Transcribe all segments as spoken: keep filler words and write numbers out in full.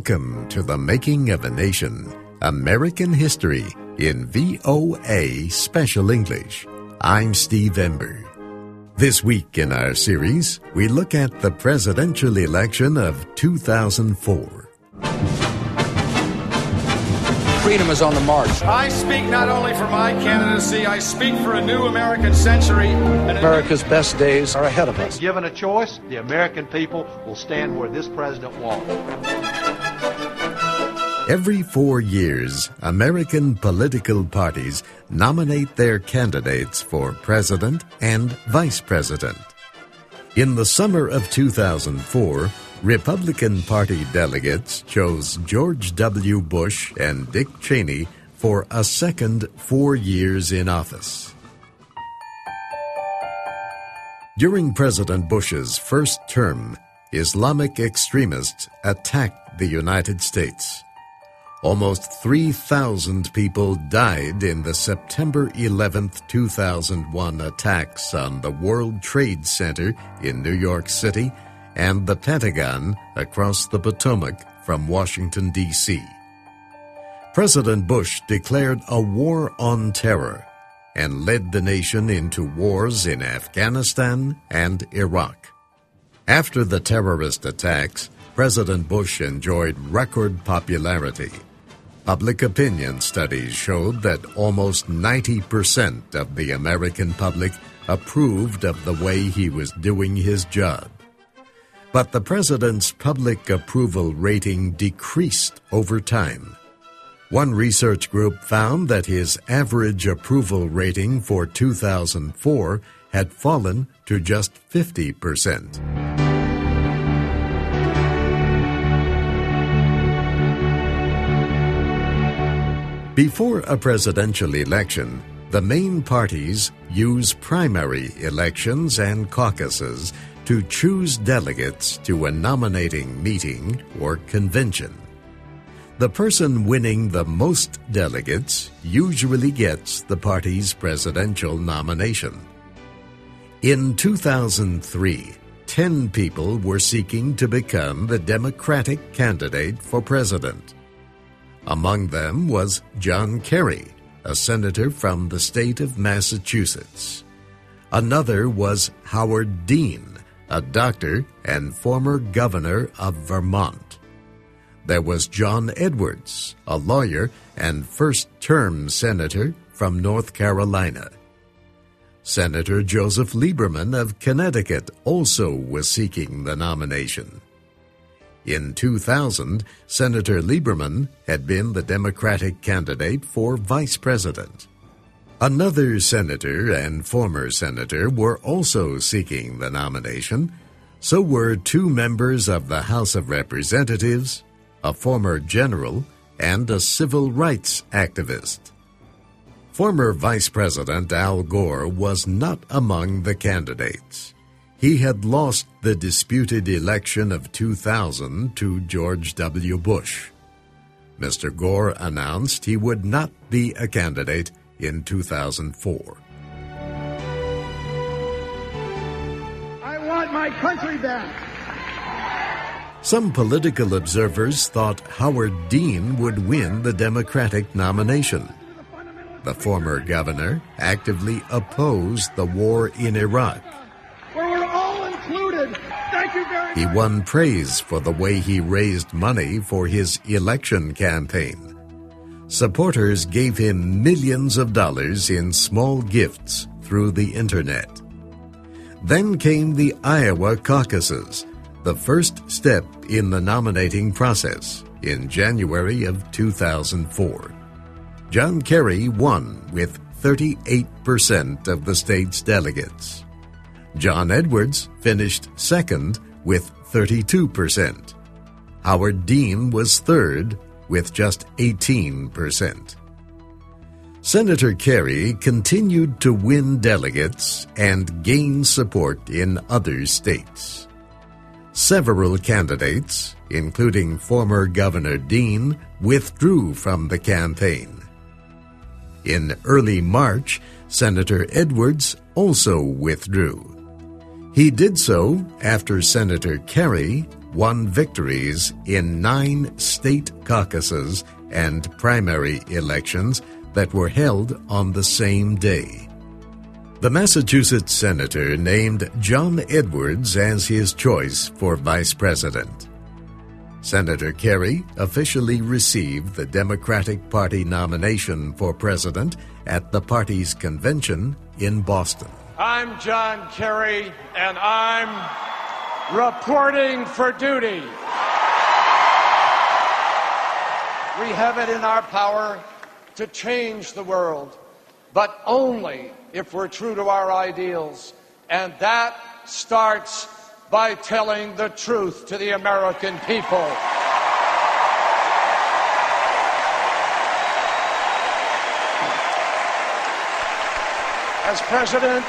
Welcome to the Making of a Nation, American History in V O A Special English. I'm Steve Ember. This week in our series, we look at the presidential election of two thousand four. Freedom is on the march. I speak not only for my candidacy, I speak for a new American century. And America's best days are ahead of us. Given a choice, the American people will stand where this president wants. Every four years, American political parties nominate their candidates for president and vice president. In the summer of two thousand four, Republican Party delegates chose George W. Bush and Dick Cheney for a second four years in office. During President Bush's first term, Islamic extremists attacked the United States. Almost three thousand people died in the September eleventh, two thousand one attacks on the World Trade Center in New York City and the Pentagon across the Potomac from Washington, D C President Bush declared a war on terror and led the nation into wars in Afghanistan and Iraq. After the terrorist attacks, President Bush enjoyed record popularity. Public opinion studies showed that almost ninety percent of the American public approved of the way he was doing his job. But the president's public approval rating decreased over time. One research group found that his average approval rating for two thousand four had fallen to just fifty percent. Before a presidential election, the main parties use primary elections and caucuses to choose delegates to a nominating meeting or convention. The person winning the most delegates usually gets the party's presidential nomination. In two thousand three, ten people were seeking to become the Democratic candidate for president. Among them was John Kerry, a senator from the state of Massachusetts. Another was Howard Dean, a doctor and former governor of Vermont. There was John Edwards, a lawyer and first-term senator from North Carolina. Senator Joseph Lieberman of Connecticut also was seeking the nomination. In two thousand, Senator Lieberman had been the Democratic candidate for vice president. Another senator and former senator were also seeking the nomination. So were two members of the House of Representatives, a former general, and a civil rights activist. Former Vice President Al Gore was not among the candidates. He had lost the disputed election of two thousand to George W. Bush. Mister Gore announced he would not be a candidate in two thousand four. I want my country back. Some political observers thought Howard Dean would win the Democratic nomination. The former governor actively opposed the war in Iraq. Where we're all included. Thank you very much. He won praise for the way he raised money for his election campaign. Supporters gave him millions of dollars in small gifts through the internet. Then came the Iowa caucuses, the first step in the nominating process, in January of two thousand four. John Kerry won with thirty-eight percent of the state's delegates. John Edwards finished second with thirty-two percent. Howard Dean was third with just eighteen percent. Senator Kerry continued to win delegates and gain support in other states. Several candidates, including former Governor Dean, withdrew from the campaign. In early March, Senator Edwards also withdrew. He did so after Senator Kerry, won victories in nine state caucuses and primary elections that were held on the same day. The Massachusetts senator named John Edwards as his choice for vice president. Senator Kerry officially received the Democratic Party nomination for president at the party's convention in Boston. I'm John Kerry, and I'm reporting for duty. We have it in our power to change the world, but only if we're true to our ideals, and that starts by telling the truth to the American people. As president,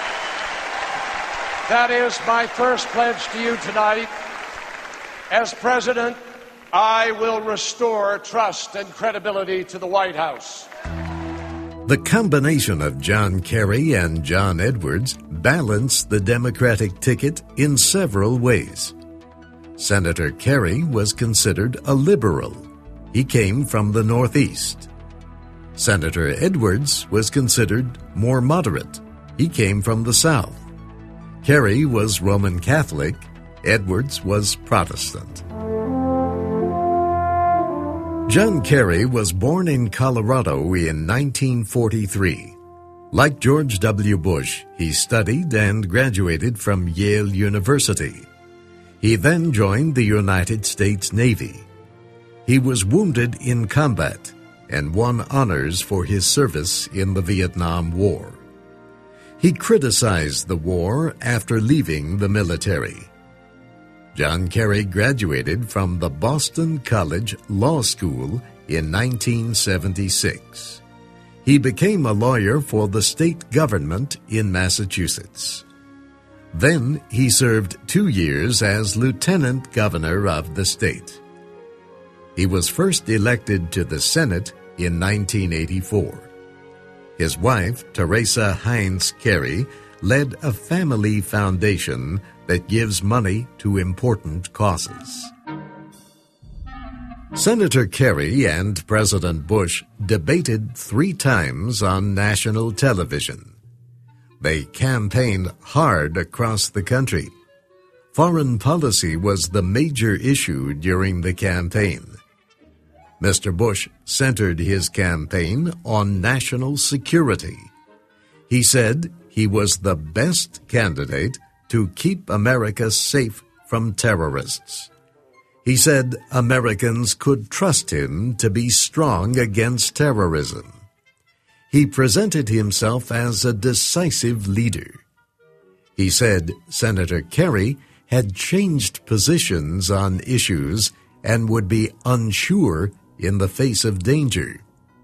that is my first pledge to you tonight. As president, I will restore trust and credibility to the White House. The combination of John Kerry and John Edwards balanced the Democratic ticket in several ways. Senator Kerry was considered a liberal. He came from the Northeast. Senator Edwards was considered more moderate. He came from the South. Kerry was Roman Catholic. Edwards was Protestant. John Kerry was born in Colorado in nineteen forty-three. Like George W. Bush, he studied and graduated from Yale University. He then joined the United States Navy. He was wounded in combat and won honors for his service in the Vietnam War. He criticized the war after leaving the military. John Kerry graduated from the Boston College Law School in nineteen seventy-six. He became a lawyer for the state government in Massachusetts. Then he served two years as lieutenant governor of the state. He was first elected to the Senate in nineteen eighty-four. His wife, Teresa Heinz Kerry, led a family foundation that gives money to important causes. Senator Kerry and President Bush debated three times on national television. They campaigned hard across the country. Foreign policy was the major issue during the campaign. Mister Bush centered his campaign on national security. He said he was the best candidate to keep America safe from terrorists. He said Americans could trust him to be strong against terrorism. He presented himself as a decisive leader. He said Senator Kerry had changed positions on issues and would be unsure in the face of danger.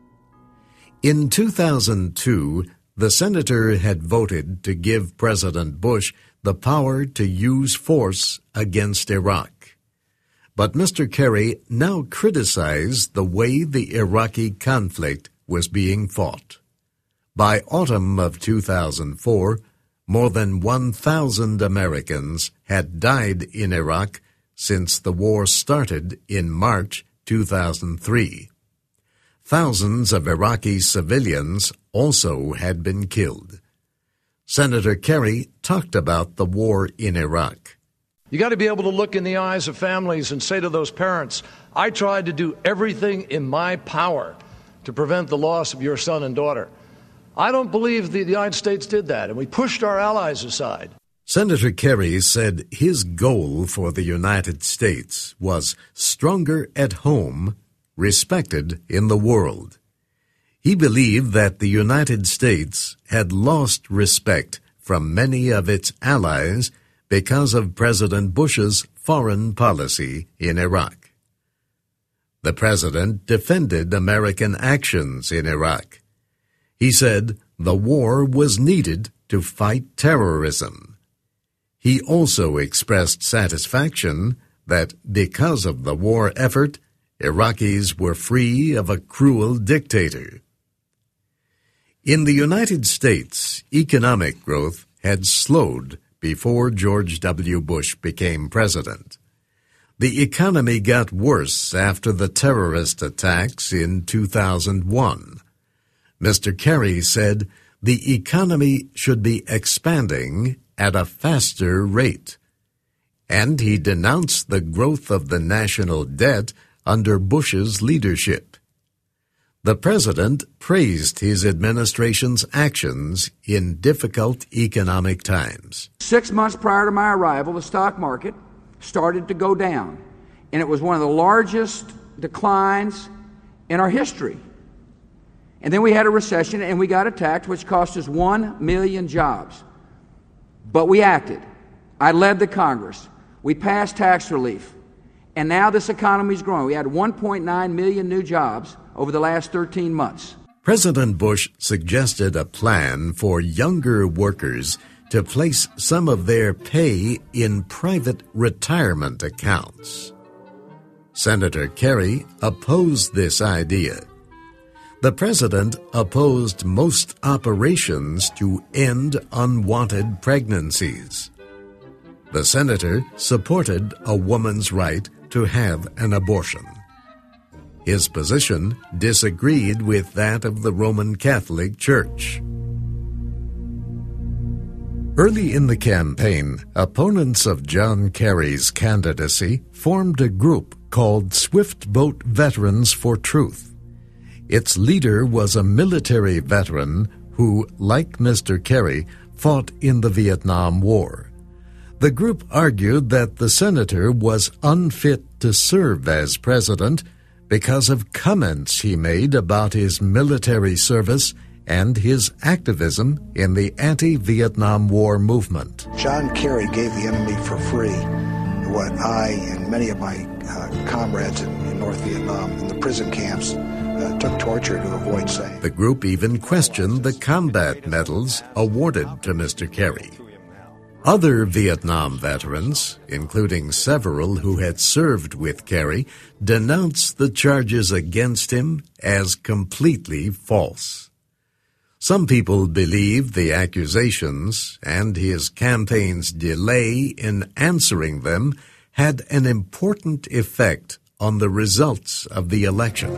In two thousand two, the senator had voted to give President Bush the power to use force against Iraq. But Mister Kerry now criticized the way the Iraqi conflict was being fought. By autumn of two thousand four, more than one thousand Americans had died in Iraq since the war started in March two thousand three. Thousands of Iraqi civilians also had been killed. Senator Kerry talked about the war in Iraq. You got to be able to look in the eyes of families and say to those parents, I tried to do everything in my power to prevent the loss of your son and daughter. I don't believe the United States did that, and we pushed our allies aside. Senator Kerry said his goal for the United States was stronger at home, respected in the world. He believed that the United States had lost respect from many of its allies because of President Bush's foreign policy in Iraq. The president defended American actions in Iraq. He said the war was needed to fight terrorism. He also expressed satisfaction that because of the war effort, Iraqis were free of a cruel dictator. In the United States, economic growth had slowed before George W. Bush became president. The economy got worse after the terrorist attacks in two thousand one. Mister Kerry said the economy should be expanding at a faster rate, and he denounced the growth of the national debt under Bush's leadership. The president praised his administration's actions in difficult economic times. Six months prior to my arrival, the stock market started to go down, and it was one of the largest declines in our history. And then we had a recession, and we got attacked, which cost us one million jobs. But we acted. I led the Congress. We passed tax relief. And now this economy is growing. We had one point nine million new jobs over the last thirteen months. President Bush suggested a plan for younger workers to place some of their pay in private retirement accounts. Senator Kerry opposed this idea. The president opposed most operations to end unwanted pregnancies. The senator supported a woman's right to have an abortion. His position disagreed with that of the Roman Catholic Church. Early in the campaign, opponents of John Kerry's candidacy formed a group called Swift Boat Veterans for Truth. Its leader was a military veteran who, like Mister Kerry, fought in the Vietnam War. The group argued that the senator was unfit to serve as president because of comments he made about his military service and his activism in the anti-Vietnam War movement. John Kerry gave the enemy for free what I and many of my uh, comrades in, in North Vietnam in the prison camps uh, took torture to avoid saying. The group even questioned the combat medals awarded to Mister Kerry. Other Vietnam veterans, including several who had served with Kerry, denounced the charges against him as completely false. Some people believe the accusations and his campaign's delay in answering them had an important effect on the results of the election.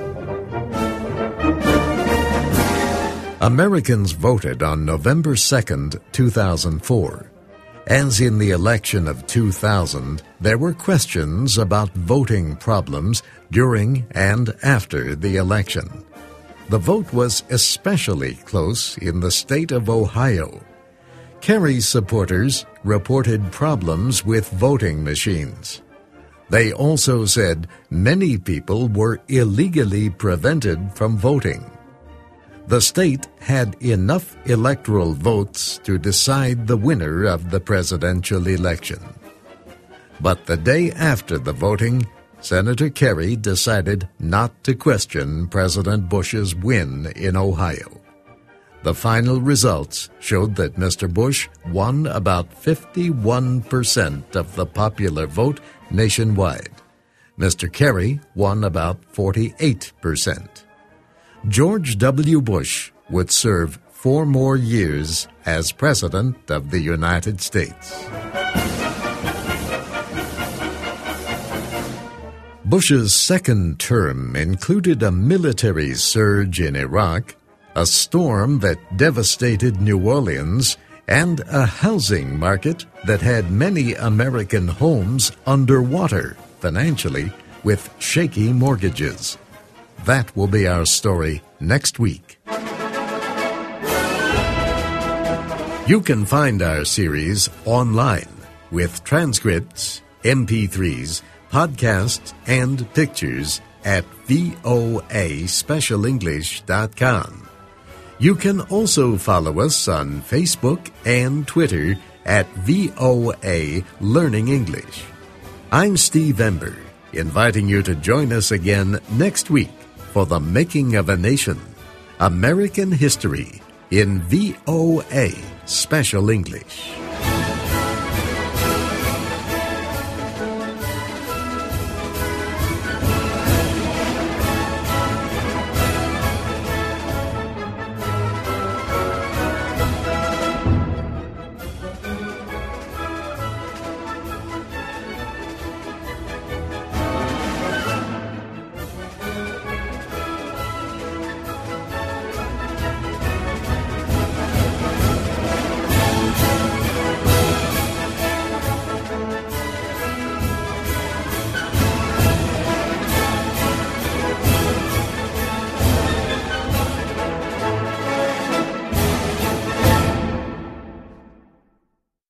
Americans voted on November second, two thousand four. As in the election of two thousand, there were questions about voting problems during and after the election. The vote was especially close in the state of Ohio. Kerry's supporters reported problems with voting machines. They also said many people were illegally prevented from voting. The state had enough electoral votes to decide the winner of the presidential election. But the day after the voting, Senator Kerry decided not to question President Bush's win in Ohio. The final results showed that Mister Bush won about fifty-one percent of the popular vote nationwide. Mister Kerry won about forty-eight percent. George W. Bush would serve four more years as President of the United States. Bush's second term included a military surge in Iraq, a storm that devastated New Orleans, and a housing market that had many American homes underwater financially with shaky mortgages. That will be our story next week. You can find our series online with transcripts, M P threes, podcasts, and pictures at V O A special english dot com. You can also follow us on Facebook and Twitter at V O A Learning English. I'm Steve Ember, inviting you to join us again next week for The Making of a Nation, American History in V O A Special English.